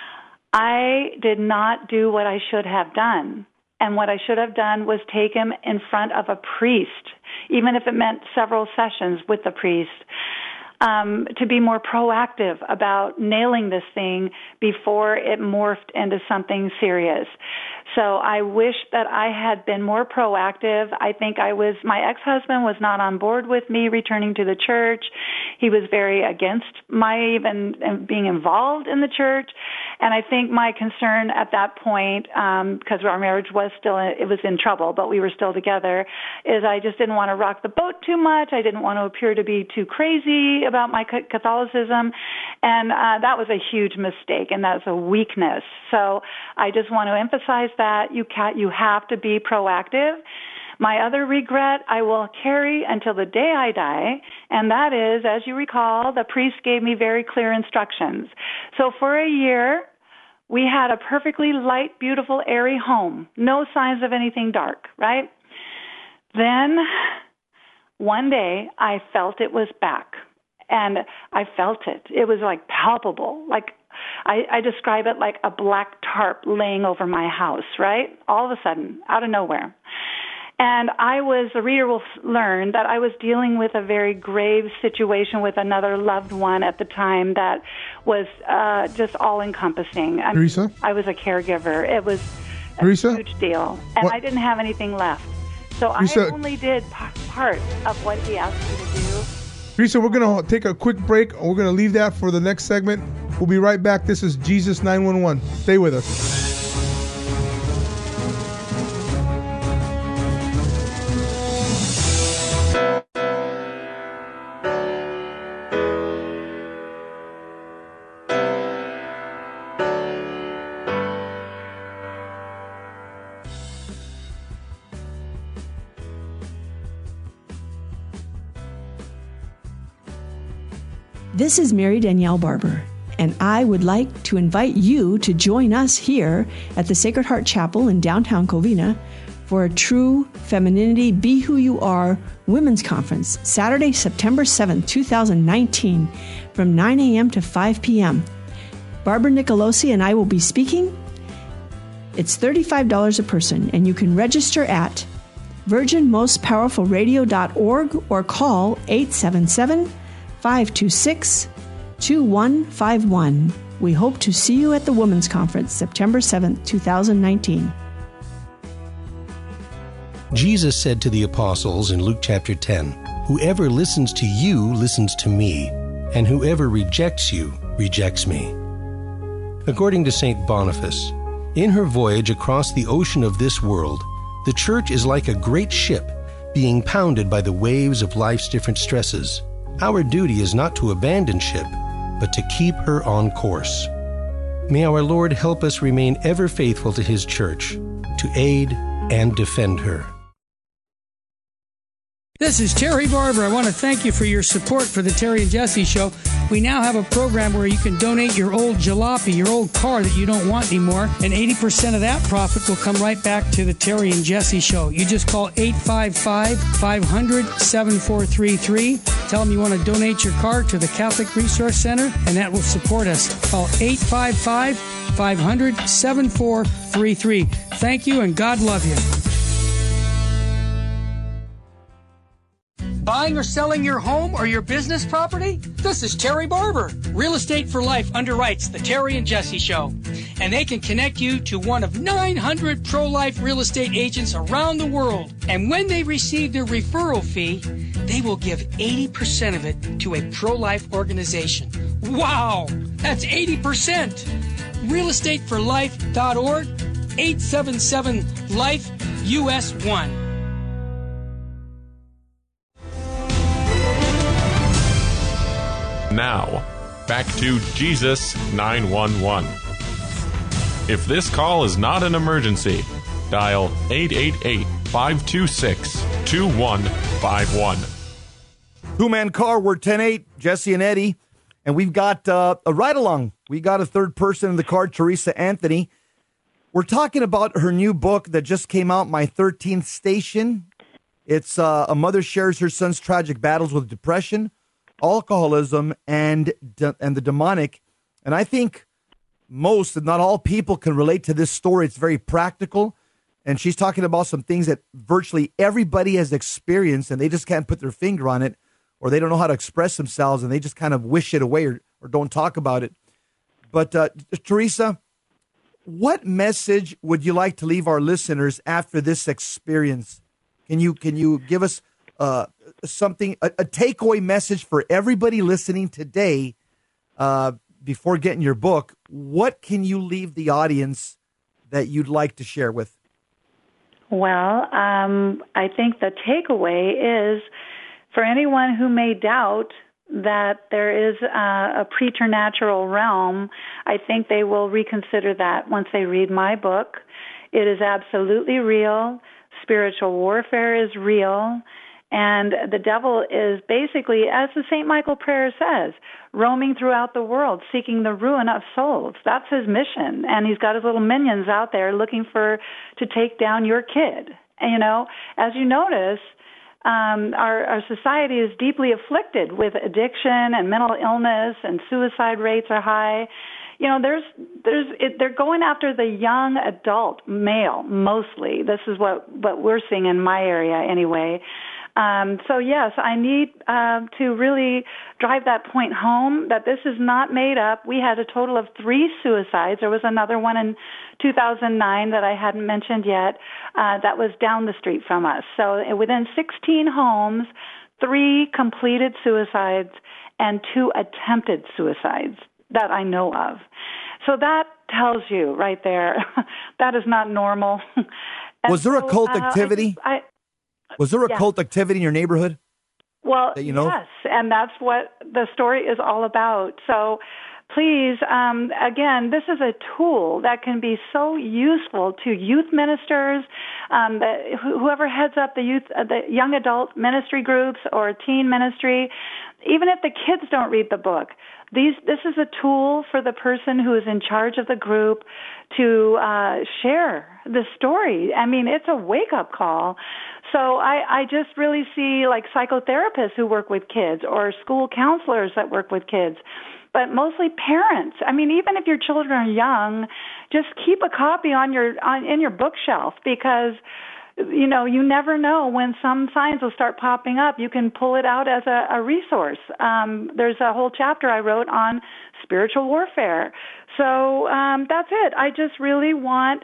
I did not do what I should have done. And what I should have done was take him in front of a priest, even if it meant several sessions with the priest, um, to be more proactive about nailing this thing before it morphed into something serious. So I wish that I had been more proactive. I think I was, my ex-husband was not on board with me returning to the church. He was very against my even being involved in the church. And I think my concern at that point, um, because our marriage was still, it was in trouble, but we were still together, is I just didn't want to rock the boat too much. I didn't want to appear to be too crazy about my Catholicism. And uh, that was a huge mistake, and that's a weakness. So I just want to emphasize that you can't, you have to be proactive. My other regret I will carry until the day I die, and that is, as you recall, the priest gave me very clear instructions. So for a year, we had a perfectly light, beautiful, airy home. No signs of anything dark, right? Then one day I felt it was back, and I felt it. It was like palpable, like I, I describe it like a black tarp laying over my house, right? All of a sudden, out of nowhere. And I was, the reader will learn that I was dealing with a very grave situation with another loved one at the time that was uh, just all-encompassing. I Teresa? mean, I was a caregiver. It was a Teresa? huge deal. And What? I didn't have anything left. So Teresa? I only did p- part of what he asked me to do. Teresa, we're going to take a quick break. We're going to leave that for the next segment. We'll be right back. This is Jesus nine one one. Stay with us. This is Mary Danielle Barber, and I would like to invite you to join us here at the Sacred Heart Chapel in downtown Covina for a True Femininity Be Who You Are Women's Conference, Saturday, September seventh, twenty nineteen, from nine a.m. to five p.m. Barbara Nicolosi and I will be speaking. It's thirty-five dollars a person, and you can register at virgin most powerful radio dot org or call eight seven seven, five two six, two one five one. We hope to see you at the Women's Conference, September seventh, twenty nineteen. Jesus said to the apostles in Luke chapter ten, "Whoever listens to you listens to me, and whoever rejects you rejects me." According to Saint Boniface, in her voyage across the ocean of this world, the Church is like a great ship being pounded by the waves of life's different stresses. Our duty is not to abandon ship, but to keep her on course. May our Lord help us remain ever faithful to His Church, to aid and defend her. This is Terry Barber. I want to thank you for your support for the Terry and Jesse Show. We now have a program where you can donate your old jalopy, your old car that you don't want anymore, and eighty percent of that profit will come right back to the Terry and Jesse Show. You just call eight five five, five hundred, seven four three three. Tell them you want to donate your car to the Catholic Resource Center, and that will support us. Call eight five five, five hundred, seven four three three. Thank you, and God love you. Buying or selling your home or your business property? This is Terry Barber. Real Estate for Life underwrites the Terry and Jesse Show. And they can connect you to one of nine hundred pro-life real estate agents around the world. And when they receive their referral fee, they will give eighty percent of it to a pro-life organization. Wow! That's eighty percent! real estate for life dot org, eight seven seven, life, U S one. Now, back to Jesus nine one one. If this call is not an emergency, dial eight eight eight, five two six, two one five one. Two-man car, we're ten eight, Jesse and Eddie, and we've got uh, a ride-along. We got a third person in the car, Teresa Anthony. We're talking about her new book that just came out, My thirteenth Station. It's uh, a mother shares her son's tragic battles with depression, alcoholism, and de- and the demonic. And I think most, if not all, people can relate to this story. It's very practical. And she's talking about some things that virtually everybody has experienced, and they just can't put their finger on it, or they don't know how to express themselves, and they just kind of wish it away or, or don't talk about it. But uh, Teresa, what message would you like to leave our listeners after this experience? Can you can you give us uh, something, a, a takeaway message for everybody listening today uh, before getting your book? What can you leave the audience that you'd like to share with? Well, um, I think the takeaway is for anyone who may doubt that there is a, a preternatural realm, I think they will reconsider that once they read my book. It is absolutely real. Spiritual warfare is real. And the devil is basically, as the Saint Michael prayer says, roaming throughout the world, seeking the ruin of souls. That's his mission. And he's got his little minions out there looking for to take down your kid. And, you know, as you notice, um, our, our society is deeply afflicted with addiction and mental illness, and suicide rates are high. You know, there's, there's, it, they're going after the young adult male mostly. This is what, what we're seeing in my area anyway. Um, so yes, I need uh, to really drive that point home that this is not made up. We had a total of three suicides. There was another one in two thousand nine that I hadn't mentioned yet. Uh, that was down the street from us. So within sixteen homes, three completed suicides and two attempted suicides that I know of. So that tells you right there that is not normal. Was there so, a cult uh, activity? I, I, Was there a yeah. cult activity in your neighborhood? Well, that you know? Yes, and that's what the story is all about. So please, um, again, this is a tool that can be so useful to youth ministers, um, the, whoever heads up the youth, uh, the young adult ministry groups or teen ministry. Even if the kids don't read the book, these this is a tool for the person who is in charge of the group to uh, share the story. I mean, it's a wake-up call. So I, I just really see like psychotherapists who work with kids or school counselors that work with kids, but mostly parents. I mean, even if your children are young, just keep a copy on your on in your bookshelf, because you know, you never know when some signs will start popping up. You can pull it out as a, a resource. Um, there's a whole chapter I wrote on spiritual warfare. So um, that's it. I just really want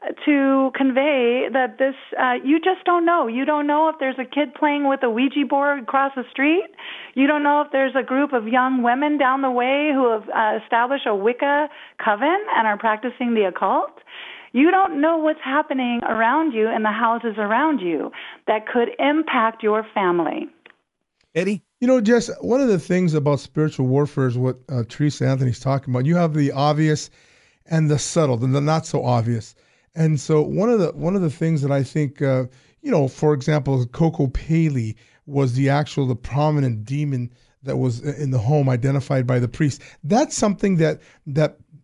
to convey that this, uh, you just don't know. You don't know if there's a kid playing with a Ouija board across the street. You don't know if there's a group of young women down the way who have uh, established a Wicca coven and are practicing the occult. You don't know what's happening around you in the houses around you that could impact your family. Eddie? You know, Jess, one of the things about spiritual warfare is what uh, Teresa Anthony's talking about. You have the obvious and the subtle, and the not so obvious. And so one of the one of the things that I think, uh, you know, for example, Coco Paley was the actual, the prominent demon that was in the home identified by the priest. That's something that that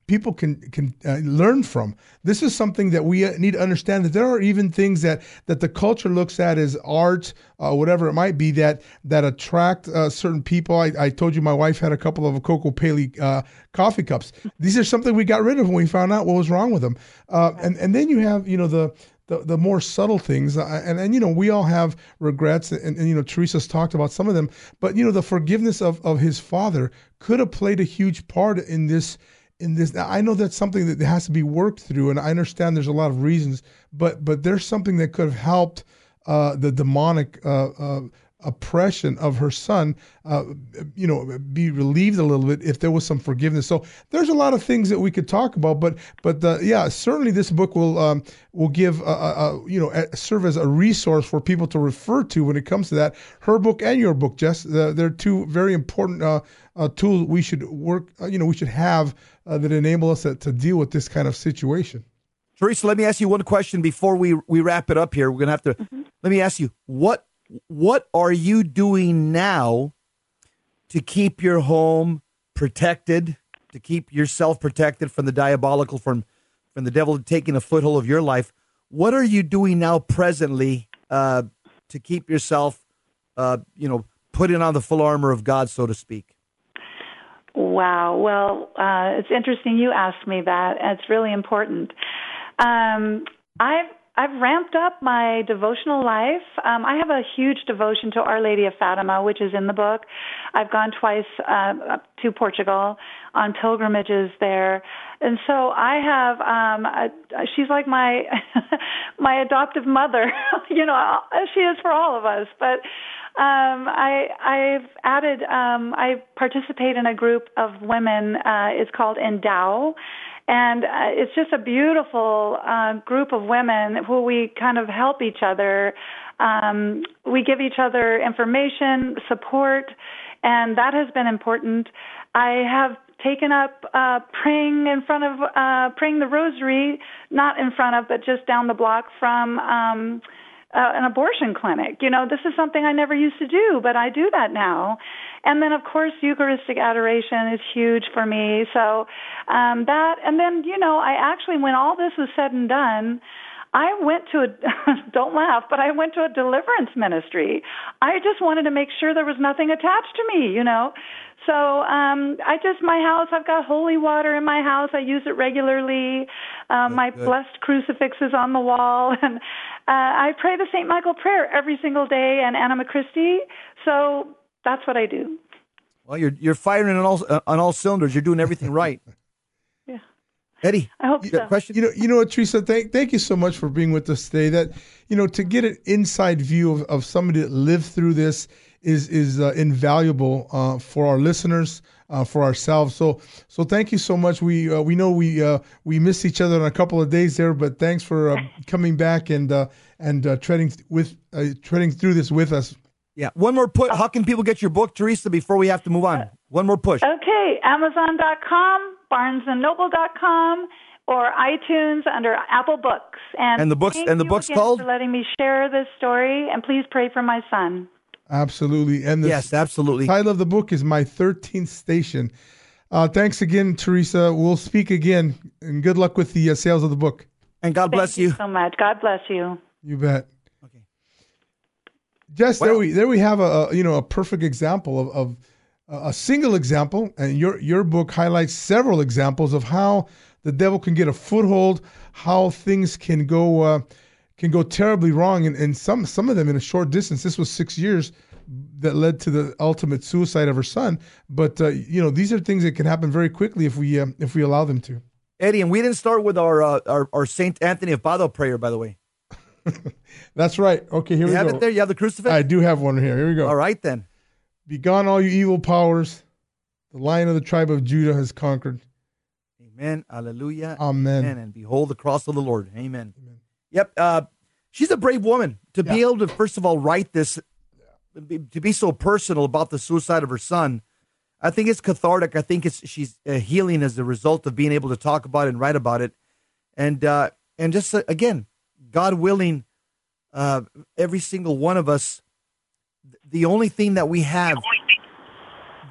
people can can uh, learn from. This is something that we need to understand, that there are even things that that the culture looks at as art, uh, whatever it might be, that that attract uh, certain people. I, I told you my wife had a couple of Coco Paley uh, coffee cups. These are something we got rid of when we found out what was wrong with them. Uh, and and then you have you know the. The, the more subtle things, uh, and, and, you know, we all have regrets, and, and, you know, Teresa's talked about some of them, but, you know, the forgiveness of, of his father could have played a huge part in this, in this. Now, I know that's something that has to be worked through, and I understand there's a lot of reasons, but, but there's something that could have helped uh, the demonic uh, uh, oppression of her son, uh, you know, be relieved a little bit if there was some forgiveness. So there's a lot of things that we could talk about, but but uh, yeah, certainly this book will um, will give a, a, a, you know a, serve as a resource for people to refer to when it comes to that. Her book and your book, Jess, uh, they're two very important uh, uh, tools we should work. Uh, you know, we should have uh, that enable us to, to deal with this kind of situation. Teresa, let me ask you one question before we we wrap it up here. We're gonna have to. Mm-hmm. Let me ask you what. What are you doing now to keep your home protected, to keep yourself protected from the diabolical, from from the devil taking a foothold of your life? What are you doing now presently uh, to keep yourself, uh, you know, putting on the full armor of God, so to speak? Wow. Well, uh, it's interesting you asked me that. It's really important. Um, I've I've ramped up my devotional life. Um, I have a huge devotion to Our Lady of Fatima, which is in the book. I've gone twice uh, to Portugal on pilgrimages there. And so I have, um, a, she's like my my adoptive mother, you know, she is for all of us. But um, I, I've added, um, I participate in a group of women. Uh, it's called Endow. And uh, it's just a beautiful uh, group of women who we kind of help each other. Um, we give each other information, support, and that has been important. I have taken up uh, praying in front of, uh, praying the rosary, not in front of, but just down the block from um, uh, an abortion clinic. You know, this is something I never used to do, but I do that now. And then, of course, Eucharistic adoration is huge for me. So um, that, and then, you know, I actually, when all this was said and done, I went to a, don't laugh, but I went to a deliverance ministry. I just wanted to make sure there was nothing attached to me, you know. So um, I just, my house, I've got holy water in my house. I use it regularly. Um, my good. Blessed crucix is on the wall. And uh, I pray the Saint Michael prayer every single day and Anima Christi. So that's what I do. Well, you're you're firing on all uh, on all cylinders. You're doing everything right. Yeah, Eddie, I hope you, so. Question? You know, you know what, Teresa? Thank thank you so much for being with us today. That you know, to get an inside view of, of somebody that lived through this is is uh, invaluable uh, for our listeners, uh, for ourselves. So so thank you so much. We uh, we know we uh, we missed each other in a couple of days there, but thanks for uh, coming back and uh, and uh, treading with uh, treading through this with us. Yeah. One more push. How can people get your book, Teresa, before we have to move on? One more push. Okay. Amazon dot com, Barnes and Noble dot com, or iTunes under Apple Books. And, and the books thank and the you book's again called? for letting me share this story, and please pray for my son. Absolutely. And the yes, absolutely. title of the book is My thirteenth Station. Uh, thanks again, Teresa. We'll speak again, and good luck with the uh, sales of the book. And God bless Thank you. you so much. God bless you. You bet. Just well, there we there we have a, a you know a perfect example of, of uh, a single example, and your your book highlights several examples of how the devil can get a foothold, how things can go uh, can go terribly wrong, and, and some some of them in a short distance. This was six years that led to the ultimate suicide of her son. But uh, you know these are things that can happen very quickly if we uh, if we allow them to. Eddie, and we didn't start with our uh, our, our Saint Anthony of Padua prayer, by the way. That's right. Okay, here you we go. You have it there? You have the crucifix? I do have one here. Here we go. All right, then. Begone all you evil powers. The Lion of the tribe of Judah has conquered. Amen. Alleluia. Amen. Amen. And behold the cross of the Lord. Amen. Amen. Yep. Uh, she's a brave woman to yeah. be able to, first of all, write this, yeah. to be so personal about the suicide of her son. I think it's cathartic. I think it's she's uh, healing as a result of being able to talk about it and write about it. And, uh, and just, uh, again, God willing, uh, every single one of us, the only thing that we have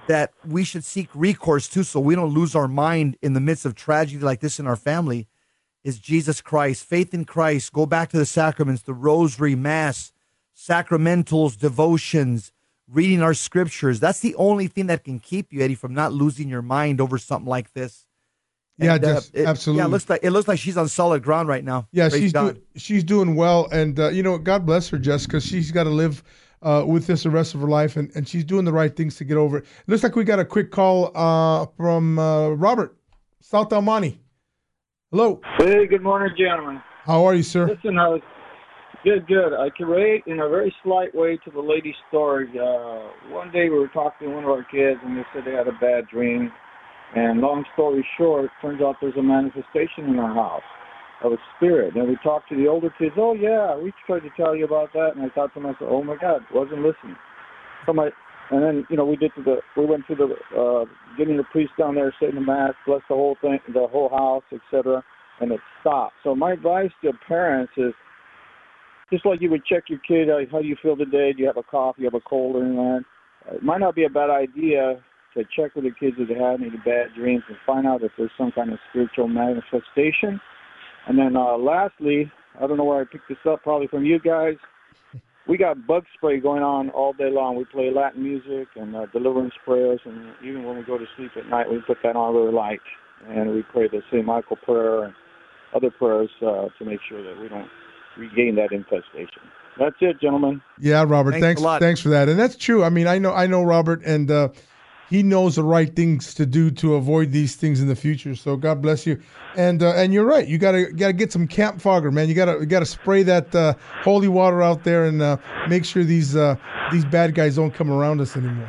that we should seek recourse to so we don't lose our mind in the midst of tragedy like this in our family is Jesus Christ. Faith in Christ. Go back to the sacraments, the rosary, mass, sacramentals, devotions, reading our scriptures. That's the only thing that can keep you, Eddie, from not losing your mind over something like this. Yeah, And, uh, just, it, absolutely. Yeah, it looks like it looks like she's on solid ground right now. Yeah, Praise she's God. do, she's doing well, and uh, you know, God bless her, Jess, because she's got to live uh, with this the rest of her life, and, and she's doing the right things to get over it. Looks like we got a quick call uh, from uh, Robert, South El Monte. Hello. Hey, good morning, gentlemen. How are you, sir? Listen, I was good, good. I can relate in a very slight way to the lady's story. Uh, one day we were talking to one of our kids, and they said they had a bad dream. And long story short, turns out there's a manifestation in our house of a spirit. And we talked to the older kids. Oh yeah, we tried to tell you about that. And I thought to myself, oh my God, wasn't listening. So my, and then you know we did to the, we went to the, uh, getting the priest down there, saying the mass, bless the whole thing, the whole house, et cetera. And it stopped. So my advice to parents is, just like you would check your kid, uh, how do you feel today? Do you have a cough? Do you have a cold or anything like that? It might not be a bad idea to check with the kids if they have any bad dreams and find out if there's some kind of spiritual manifestation. And then uh, lastly, I don't know where I picked this up, probably from you guys. We got bug spray going on all day long. We play Latin music and uh, deliverance prayers, and even when we go to sleep at night, we put that on really light. And we pray the Saint Michael prayer and other prayers uh, to make sure that we don't regain that infestation. That's it, gentlemen. Yeah, Robert, Thanks thanks a lot. thanks for that. And that's true. I mean, I know I know Robert, and uh, he knows the right things to do to avoid these things in the future. So God bless you. And uh, and you're right. You gotta gotta get some camp fogger, man. You gotta you gotta spray that uh, holy water out there and uh, make sure these uh, these bad guys don't come around us anymore.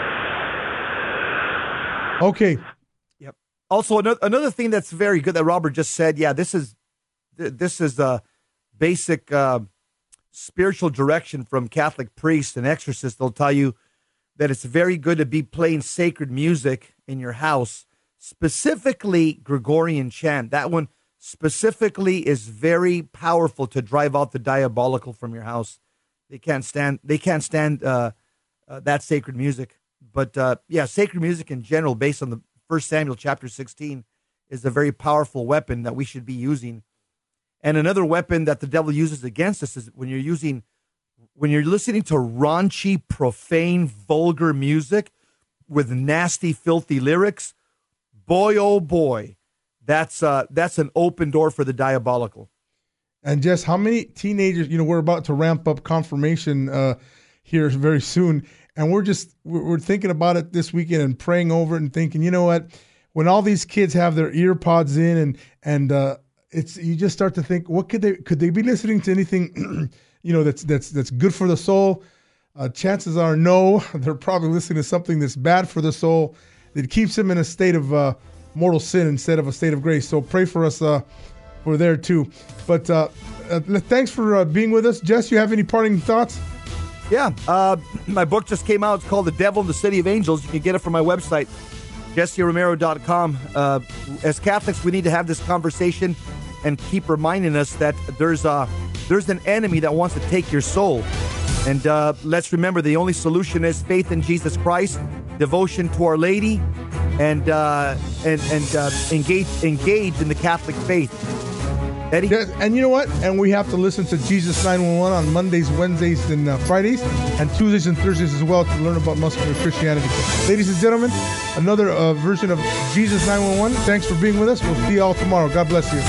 Okay. Yep. Also, another another thing that's very good that Robert just said. Yeah, this is this is a basic uh, spiritual direction from Catholic priests and exorcists. They'll tell you that it's very good to be playing sacred music in your house, specifically Gregorian chant. That one specifically is very powerful to drive out the diabolical from your house. They can't stand. They can't stand uh, uh, that sacred music. But uh, yeah, sacred music in general, based on the First Samuel chapter sixteen, is a very powerful weapon that we should be using. And another weapon that the devil uses against us is when you're using, when you're listening to raunchy, profane, vulgar music with nasty, filthy lyrics. Boy, oh boy, that's uh, that's an open door for the diabolical. And Jess, how many teenagers? You know, we're about to ramp up confirmation uh, here very soon, and we're just we're, we're thinking about it this weekend and praying over it and thinking, you know what? When all these kids have their ear pods in and and uh, it's you just start to think, what could they could they be listening to anything, you know, that's that's that's good for the soul? Uh, chances are no. They're probably listening to something that's bad for the soul, that keeps them in a state of uh, mortal sin instead of a state of grace. So pray for us uh, for there too. But uh, uh, thanks for uh, being with us. Jess, you have any parting thoughts? Yeah, uh, my book just came out. It's called The Devil in the City of Angels. You can get it from my website, jesse romero dot com. Uh, as Catholics, we need to have this conversation and keep reminding us that there's a, there's an enemy that wants to take your soul. And uh, let's remember, the only solution is faith in Jesus Christ, devotion to Our Lady, and uh, and and uh, engage engage in the Catholic faith. Eddie? Yes, and you know what? And we have to listen to Jesus nine one one on Mondays, Wednesdays, and uh, Fridays, and Tuesdays and Thursdays as well to learn about muscular Christianity. Ladies and gentlemen, another uh, version of Jesus nine one one. Thanks for being with us. We'll see you all tomorrow. God bless you.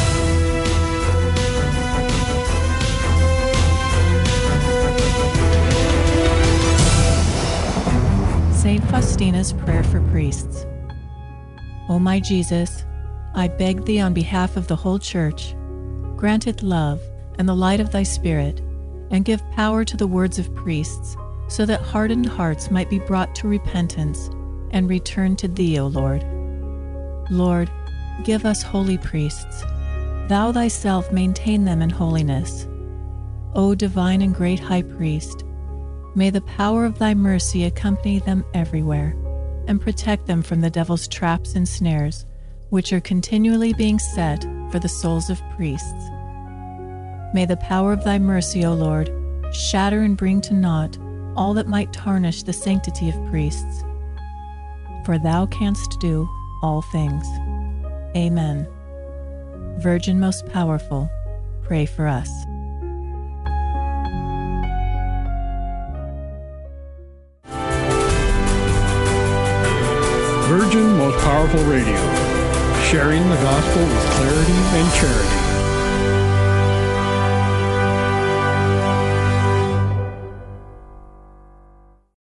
Saint Faustina's Prayer for Priests. O my Jesus, I beg thee on behalf of the whole Church, grant it love and the light of thy Spirit, and give power to the words of priests, so that hardened hearts might be brought to repentance and return to thee, O Lord. Lord, give us holy priests. Thou thyself maintain them in holiness. O divine and great High Priest, may the power of thy mercy accompany them everywhere, and protect them from the devil's traps and snares, which are continually being set for the souls of priests. May the power of thy mercy, O Lord, shatter and bring to naught all that might tarnish the sanctity of priests. for thou canst do all things. Amen. Virgin most powerful, pray for us. Virgin Most Powerful Radio, sharing the gospel with clarity and charity.